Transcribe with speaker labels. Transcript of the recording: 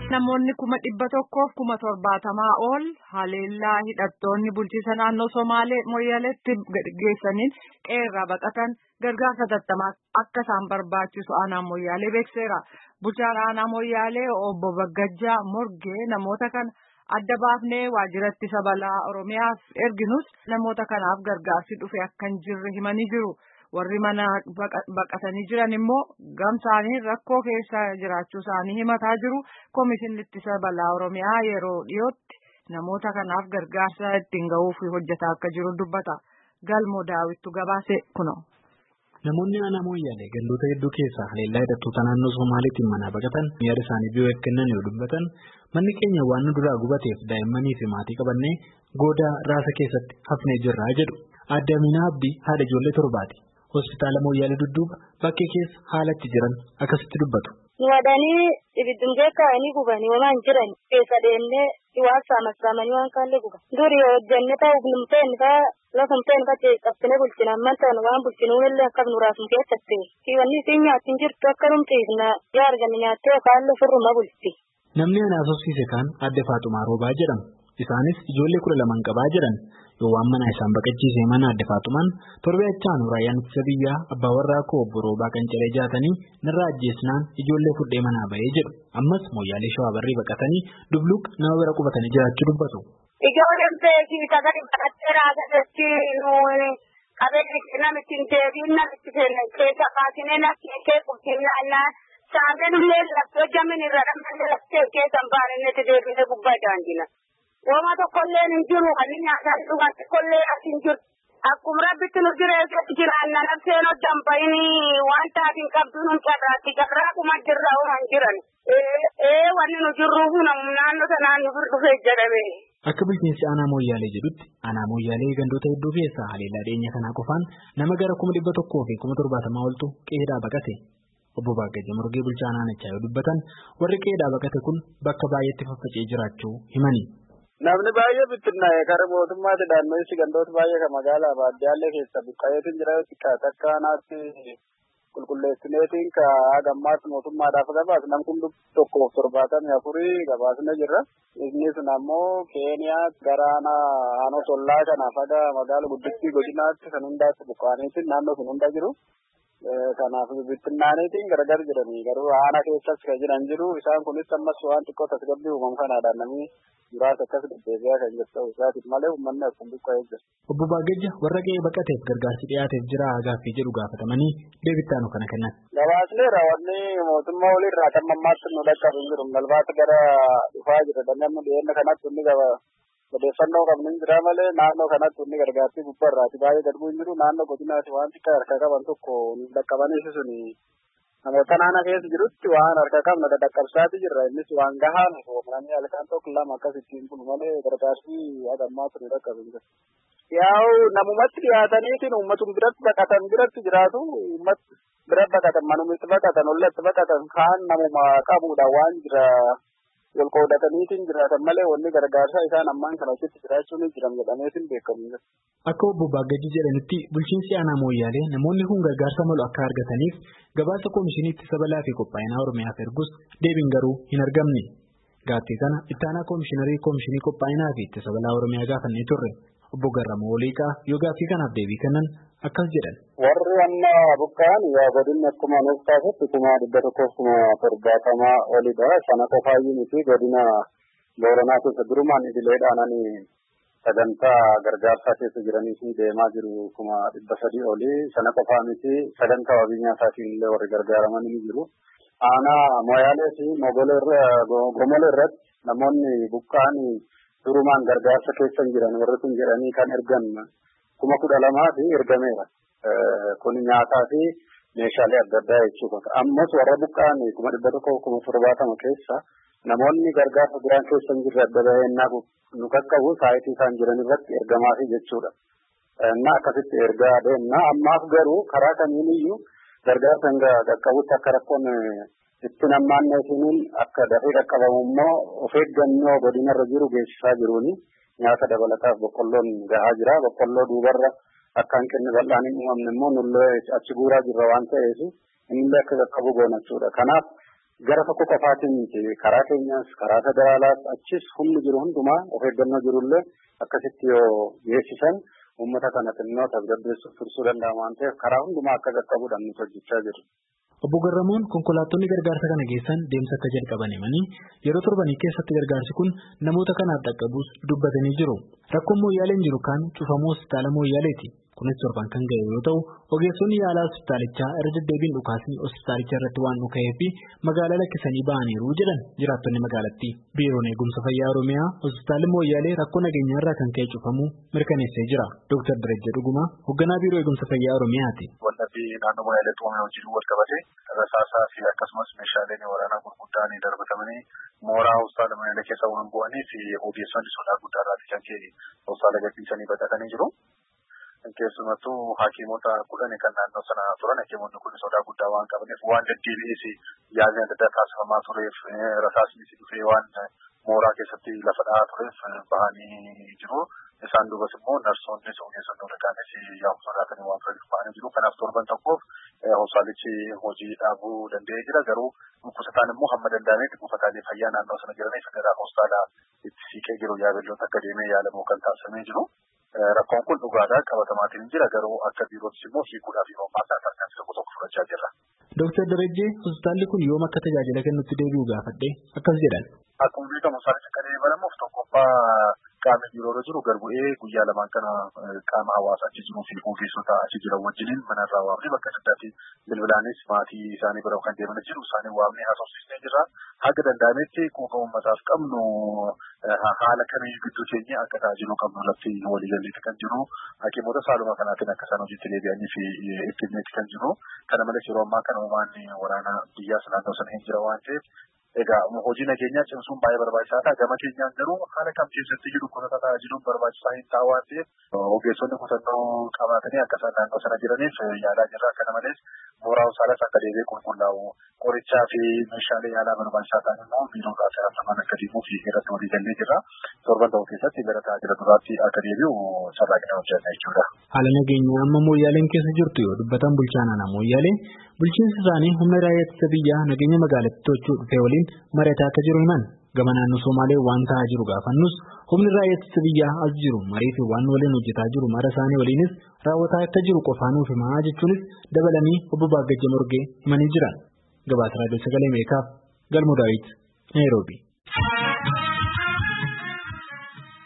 Speaker 1: Namoonni 170,070 ol haleellaa hidhattoonni bulchiinsa naannoo Somaalee Moyyaleetti geessaniin qeerraa baqatan gargaarsa hatattamaa akka isaan barbaachisu aanaa Moyyalee beekseera. Bulchaan aanaa Moyyalee obbo Baggajaa Morgee namoota kana adda baafnee waajjira ittisa balaa Oromiyaaf erginus namoota kanaaf gargaarsi dhufe akka hin jirre himanii jiru. Warri mana baqatanii jiran immoo gamsaanii rakkoo keessa jiraachuu isaanii himataa jiru. Komishinni ittisa balaa Oromiyaa yeroo dhiyootti namoota kanaaf gargaarsa ittiin ga'uuf hojjetaa akka jiru dubbata. Galmoo Daawittu gabaase kuno.
Speaker 2: Namoonni aanaa Moyyalee gandoota hedduu keessaa haleellaa hidhattoota naannoo Somaaliitiin mana baqatan yaada isaanii biyoo kennan yoo dubbatan manni keenya waan nu duraa gubateef daa'immanii fi maatii qabannee goodaa raasa keessatti hafnee jirraa jedhu. Aadde Aminaa Abdii haadha ijoollee torbaati. Hospitaala Moyyalee dudduuba bakkee keessa haalatti jiran akkasitti dubbatu.
Speaker 3: Nuwadanii ibiddum beekaanii gubanii waan jiran keessa deemnee waan saamanii waan kaallee guban. Durii hojjannee ta'uuf numteen lafumteen qabsine bulchina amman ta'an waan bulchinuun illee akka nuraafum keessatti. Kiiwanni isiin nyaatiin jirtu akka numtiifna yaa arganne nyaattee kaallee furruma bulti.
Speaker 2: Namni ana asoosiise kaan Aadde Faaxumaa Roobaa jedhamu. Isaanis ijoollee 12 qabaa jedhan. Yoo waan mana isaan baqachiisee mana Aadde Faaxumaan torbee achaan raayyaan ittisa biyyaa abbaa warraa koo obbo Roobaa Qancalee jaatanii narraa ajjeesnaan ijoollee fudhee manaa bahee jedhu. Ammas Moyyaalee Shawaa Barrii baqatanii Dubluuq nama bira qubatanii jiraachuu dubbatu.
Speaker 3: Ijoolleen beekii sagalee baqattee raasatti nuuni qabeenya namitti hin deebiin namitti keessa baasinee lakkee qulqullina saamee nullee laftoo jamin irra dhamdee laftee keessan baanennetti deebinee gubbaa daandina. Wama tokkollee hin jiru kan nyaataan dhugaa tokkollee as hin jiru. Akkuma rabbitti nu jireessatti jiraanna nafseen hojjan bahini waan taatiin qabdu nun carraatti carraa kuma jirra waan jiran. Wanni nu jirruuf naannoo sanaan nu dhufee jedhame.
Speaker 2: Akka bulchiinsi aanaa Moyyaalee jedhutti aanaa Moyyaalee gandoota hedduu keessaa haleellaa dhiyeenya kanaa qofaan nama gara 100,000 fi 70,000 oltu qe'eedhaa baqate. Obbo Baggajaa Morgee bulchaa aanaanichaa yoo dubbatan warri qe'eedhaa baqate kun bakka baay'eetti faffacee jiraachuu himani.
Speaker 4: Namni baay'ee bittinnaa'e karaa mootummaatti naannoo gandoota baay'ee kan magaalaa baadiyyaa keessa buqqa'eetiin jira takka naatti qulqulleessineetiin ka gammaatti mootummaadhaaf gabaas nam kun 174 gabaasne jirra. Inni sun ammoo Keeniyaa gara aanaa Sollaa kanaaf aga magaala guddittii godinaatti kan hundaatti buqqa'aniitiin naannoo sun hunda jiru. Kanaaf bittinnaaniitiin gargar jedhanii garuu aanaa keessas kan jiran jiru. Isaan kunis ammas waan xiqqoo tasgabbii uumamu kanaadhaan namni jiraata akkas deddeebi'aa kan jirtu isaatiif malee uummanni akkuma buqqa'ee jira.
Speaker 2: Obbo Baggajaa warra ga'ee baqateef gargaarsi dhiyaateef jira gaaffii jedhu gaafatamanii deebittaanu kana kennan.
Speaker 4: Gabaasneera wanni mootummaa olirraa kan mammaatti nu dhaqqabu hin jiru. Galbaata gara dhufaa jira namni dhiyeenya kanatti inni odeeffannoo qabnu hin jira malee naannoo kanatti inni gargaarsi gubbaarraati baay'ee garbuu hin jiru. Naannoo godinaati waan xiqqaa harkaa qaban tokko nu dhaqqabanii suni namoota naannoo keessa jirutti waan harkaa qabna dadhaqqabsaati jirra. Innis waan gahaa nuuf namni halkan tokko lama akkas ittiin bulu malee gargaarsi hagammaatu nu dhaqqabu hin jiru. Yaa'u namumatti dhiyaataniitiin uummatuma biratti baqatan biratti jiraatu uummata bira baqatan manumitti baqatan ollatti baqatan kaan namuma qabuudha waan jira wal qoodataniitiin jiraatan malee wanni gargaarsa isaan ammaan kana achitti jiraachuun hin jiran jedhameetiin beekamu.
Speaker 2: Akka obbo Baggajaa jedhanitti bulchiinsi aanaa Moyyaalee namoonni kun gargaarsa malu akka argataniif gabaasa komishinii ittisa balaa fi qophaa'inaa Oromiyaaf ergus deebiin garuu hin argamne. Gaaffii kana ittaanaa komishiinarii komishinii qophaa'inaa fi ittisa balaa Oromiyaa gaafannee turre. Obbo Garramoo Oliiqaa yoo gaaffii kanaaf deebii kennan akkas jedhan.
Speaker 4: Warri amma buqqa'an yaa godinni akkuma nuuf taasisu 170 olidha. Sana qofaayyuu miti godina Booranaa keessa durumaan idileedhaan sagantaa gargaarsaa keessa jiranii fi deemaa jiru 300 oli. Sana qofaa miti sagantaa wabii nyaataatiin illee warri gargaaraman ni jiru. Aanaa Moyaalee fi Gomolee irratti namoonni buqqa'an durumaan gargaarsa keessa jiran warri kun jedhanii kan ergan 12,000 fi ergameera. Kun nyaataa fi meeshaalee adda addaa jechuudha. Ammas warra buqqa'an 170 keessa namoonni gargaarsa biraan keessa jirre adda baay'inaa nu qaqqabu saayitii isaan jiran irratti ergamaa fi jechuudha. Na akkasitti ergaa deemna. Ammaaf garuu karaa kamiiniyyuu gargaarsa qaqqabutti akka rakkoon itti nammaanneetiin akka dafee qaqqabamu immoo of eeggannoo godinarra jiru geessisaa jiruuni nyaata dabalataaf boqqolloon gahaa jira. Boqqolloo duubarra akka hanqinni bal'aan hin uumamne immoo nullee achi guuraa jirra waan ta'eef innillee akka qaqqabu goonachuudha. Kanaaf gara tokko qofaatiin karaa keenyaas karaa federaalaas achis humni jiru hundumaa of eeggannoo jirullee akkasitti yoo geessisan uummata kana xinnoo tasgabbeessuuf tursuu danda'a waan ta'eef karaa hundumaa akka qaqqabuudhaan nuti hojjechaa jirra.
Speaker 2: Obbo Garramuun konkolaattonni gargaarsa kana geessan deemsa akka jalqaban himanii yeroo torbanii keessatti gargaarsi kun namoota kanaaf dhaqqabuus dubbatanii jiru. Rakkoon Mooyyaaleen jiru kaan cufamuu hospitaala Mooyyaaleeti. Kunis torban kan ga'e yoo ta'u ogeessonni yaalaa hospitaalichaa irra deddeebiin dhukaasni hospitaalicha irratti waan dhuka'ee fi magaalaa lakkisanii ba'aniiru jedhan jiraattonni magaalattii. Biiroon eegumsa fayyaa Oromiyaa hospitaalli Mooyyaalee rakkoo nageenyaa irraa kan ka'e cufamuu mirkaneessee jira. Dr. Darajjee Dhugumaa hoogganaa biiroo eegumsa fayyaa Oromiyaati.
Speaker 5: Waldhabbii naannoo Mooyyaaleetti uumame wajjin wal qabate rasaasaa fi akkasumas meeshaaleen waraanaa gurguddaan darbatamanii mooraa hospitaala Mooyyaalee keessa waan bu'anii fi ogeessonni sodaa guddaarraa kan ka'e hospitaala gadhiisanii baqatanii jiru. Keessumattuu hakiimota 10 kan naannoo sana turan hakiimonni kun sodaa guddaa waan qabaniif waan deddeebi'ees yaadni adda addaa taasifamaa tureef rasaasnis dhufee waan mooraa keessatti lafa dha'aa tureef bahanii jiru. Isaan duubas immoo narsoonnis ogeessonni warraanis yaa'u sodaatanii waan tureef bahanii jiru. Kanaaf torban tokkoof hospitaalichi hojii dhaabuu danda'ee jira. Garuu dhukkubsataan immoo hamma danda'ametti buufataalee fayyaa naannoo sana jiraniif gara hospitaala itti siqee jiru yaabiloota akka deemee yaalamu kan taasifamee jiru. Rakkoon kun dhugaadhaa qabatamaatiin jira garuu akka biirootis immoo hiikuudhaaf yeroo ammaa tarkaanfii tokko fudhachaa jirra.
Speaker 2: Dr. Darajjee hospitaalli kun yoom akka tajaajila kennutti deebi'u gaafadhe akkas jedhan.
Speaker 5: Akkuma beekamu hospitaalichi akka deebalamuuf tokkoffaa qaamni biiroorra jiru garbu'ee guyyaa lamaan kana qaama hawaasaa achi jiruu fi ogeessota achi jiran wajjiniin manarraa waamnee bakka addaatti bilbilaanis maatii isaanii bira kan deeman jiru isaanii waamnee haasofsiisnee jirra. Haga danda'ametti quuqa uummataaf qabnu haala kamiyyuu gidduu keenya akka tajaajiluu qabnu lafti waliigalleetti kan jiru hakiimota saaluma kanaatiin akka isaan hojiitti deebi'anii fi ittimeetti kan jiru. Kana malees yeroo ammaa kana uumaan waraana biyyaas naannoo sana hin jira waan ta'eef egaa hojii nageenyaa cimsuun baay'ee barbaachisaadha. Gama keenyaan garuu haala kam keessatti jiru kunuunsa tajaajiluun barbaachisaa hin ta'a waan ta'eef ogeessonni kutannoo qabaatanii akka isaan naannoo sana jiraniif yaalaa jirra. Kana malees mooraa hospitaalas akka deebi'ee qulqullaa'u qorichaa fi meeshaalee yaalaa barbaachisaa ta'an immoo biiroodhaa seeraan akka deemuu fi irratti walii gallee jirra. Torban ta'u keessatti gara tajaajila duraatti akka deebi'u carraaqnee hojjenna jechuudha.
Speaker 2: Haala nageenyaa amma Mooyyaaleen keessa jirtu yoo dubbatan bulchaan aanaa Mooyyaalee bulchiinsi isaanii humna raayyaa ittisa biyyaa nageenya magaalattii to'achuu dhufe waliin mari'ataa akka jiru himan. Gama naannoo Somaalee waan ta'aa jiru gaafannus humni raayyaa ittisa biyyaa as jiru marii fi waan waliin hojjetaa jiru mara isaanii waliinis raawwataa akka jiru qofaanuuf himaa jechuunis dabalanii obbo Baagajja Morgee himanii jiran. Gabaasa Raadiyoo Sagalee Ameerikaaf Galmoo Daawit Naayiroobii.